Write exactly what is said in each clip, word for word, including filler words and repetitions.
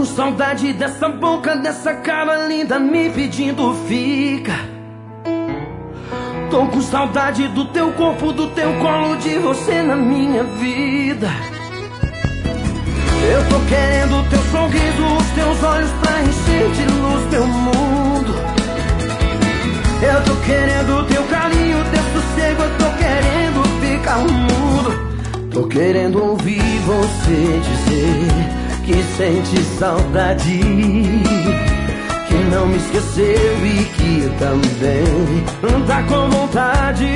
com saudade dessa boca, dessa cara linda me pedindo fica. Tô com saudade do teu corpo, do teu colo, de você na minha vida. Eu tô querendo teu sorriso, os teus olhos pra encher de luz meu mundo. Eu tô querendo teu carinho, teu sossego, eu tô querendo ficar mudo. Tô querendo ouvir você dizer que sente saudade, que não me esqueceu e que também tá com vontade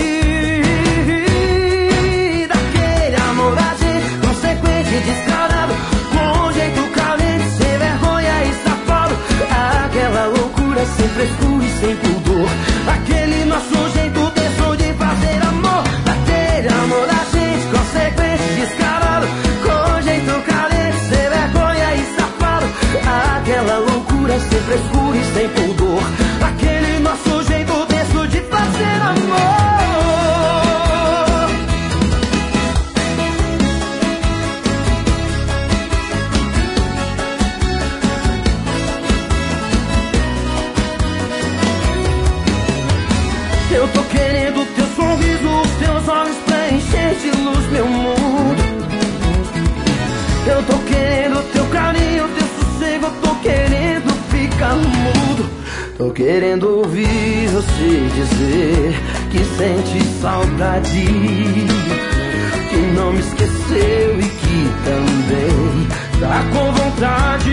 daquele amor assim, consequente e descarado, com jeito carente, sem vergonha e safado. Aquela loucura sem frescura e sem pudor, aquele nosso jeito denso de fazer amor. Daquele amor da gente, consequente e descarado, com jeito carente, sem vergonha e safado. Aquela loucura sem frescura e sem pudor, aquele nosso jeito denso de fazer amor. Eu tô querendo teu sorriso, os teus olhos pra encher de luz meu mundo. Eu tô querendo teu carinho, teu sossego, eu tô querendo ficar mudo. Tô querendo ouvir você dizer que sente saudade, que não me esqueceu e que também tá com vontade.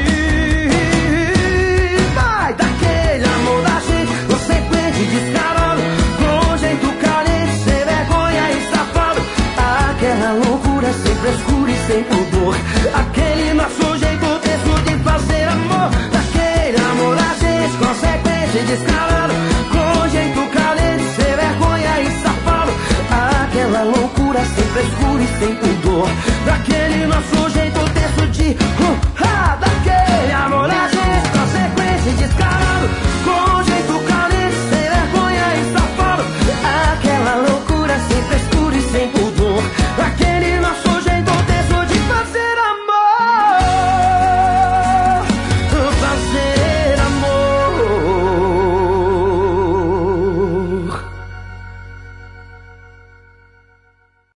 Vai daquele amor da gente, consequente e descarado, com jeito carente, sem vergonha e safado. Aquela loucura sem frescura e sem pudor, aquele nosso jeito denso de fazer amor. Daquele amor da gente, consequente e descarado, com jeito carente, sem vergonha e safado. Aquela loucura sem frescura e sem pudor, daquele nosso jeito